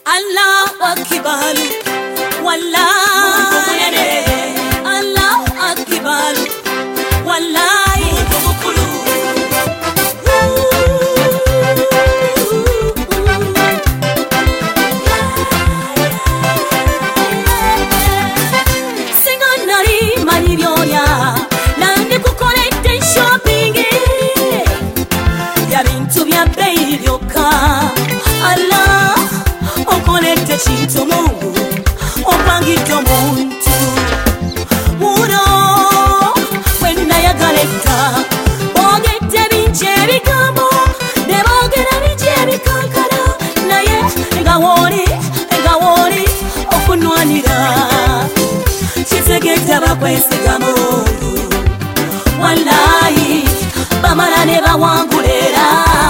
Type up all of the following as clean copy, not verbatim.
Allahu Akbar, wallahi Allahu Akbar, wallahi mukulu. Singa nari mani byoya nandi kukolete shopping ya bintu bya bei byoka. Allah okolete chintu Mungu opangito muntu muno wena yagaleta ogete binje bigambo ne bogera binje bikankana naye ngawori okunwanira kitegeta bakwesiga Mungu wallahi bamala ne bawangulera.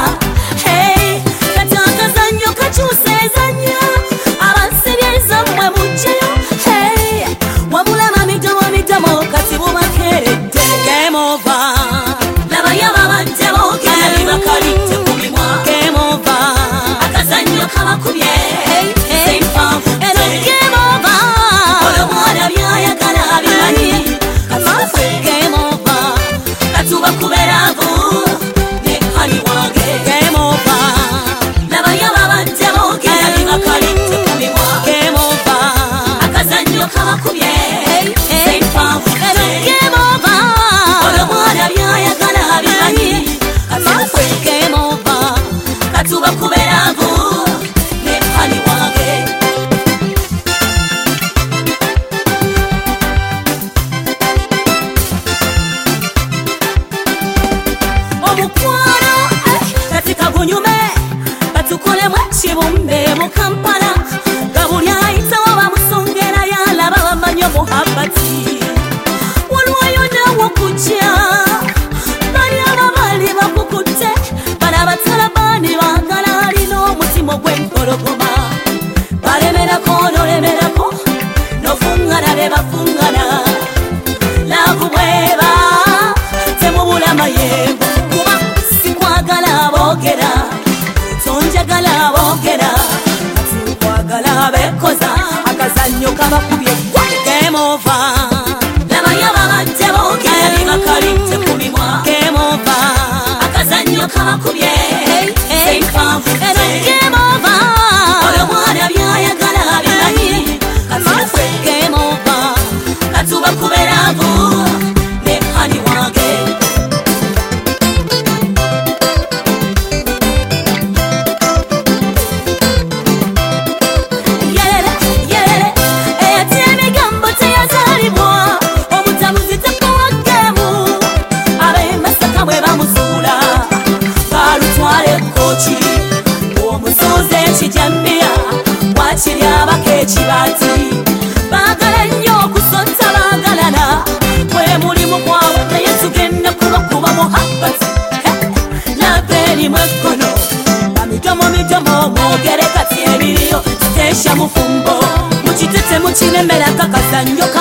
Chibumbe mu Kampala gabuli ayita wabamusongera yalaba bamanyo muhabbati walwayo nawo kujja bali ababali bakukute bala batalabani bangala alina omutima gw'empologoma balemerako nolemerako nofungana ne bafungana nakubweba temubula mayembo kuba sikwagala boogera tonjagala boogera katikwagala bekoza akazannyo kabakubye game over nabayaba bajja boogera bibakalite ku mimwa game over akazannyo kabakubye game over olomwana byayagala bimanyi katife game over katuba kuberavu ne hani wange. Chibati bagala nnyo okusonta bagalana bwe mulimu gwawe naye tugenda kuba muhabbati nabeni mwekono bamidomo mwogere kati ebiriyo kitesha mufumbo mukitete mukinemera kakazannyo